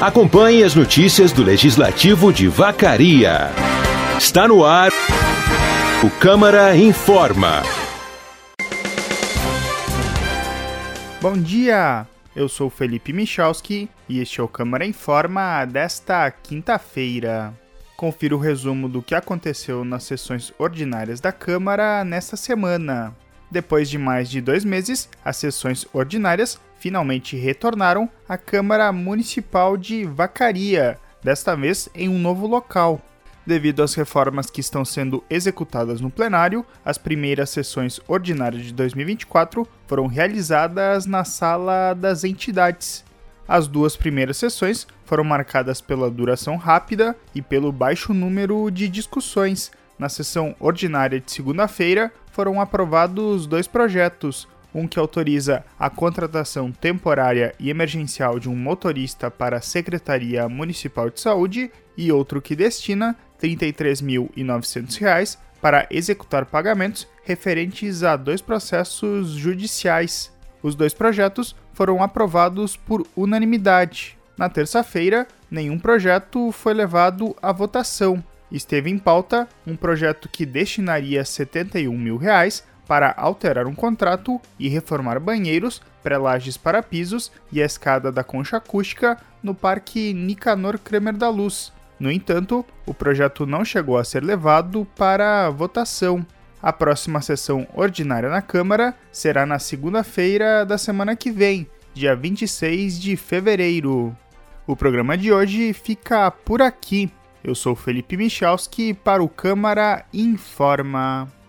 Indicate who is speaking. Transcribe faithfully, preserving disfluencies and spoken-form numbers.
Speaker 1: Acompanhe as notícias do Legislativo de Vacaria. Está no ar o Câmara Informa.
Speaker 2: Bom dia, eu sou Felipe Michalski e este é o Câmara Informa desta quinta-feira. Confira o resumo do que aconteceu nas sessões ordinárias da Câmara nesta semana. Depois de mais de dois meses, as sessões ordinárias finalmente retornaram à Câmara Municipal de Vacaria, desta vez em um novo local. Devido às reformas que estão sendo executadas no plenário, as primeiras sessões ordinárias de dois mil e vinte e quatro foram realizadas na Sala das Entidades. As duas primeiras sessões foram marcadas pela duração rápida e pelo baixo número de discussões. Na sessão ordinária de segunda-feira, foram aprovados dois projetos, um que autoriza a contratação temporária e emergencial de um motorista para a Secretaria Municipal de Saúde e outro que destina trinta e três mil e novecentos reais para executar pagamentos referentes a dois processos judiciais. Os dois projetos foram aprovados por unanimidade. Na terça-feira, nenhum projeto foi levado à votação. Esteve em pauta um projeto que destinaria setenta e um mil reais para alterar um contrato e reformar banheiros, pré-lajes para pisos e a escada da concha acústica no Parque Nicanor Kremer da Luz. No entanto, o projeto não chegou a ser levado para votação. A próxima sessão ordinária na Câmara será na segunda-feira da semana que vem, dia vinte e seis de fevereiro. O programa de hoje fica por aqui. Eu sou Felipe Michalski para o Câmara Informa.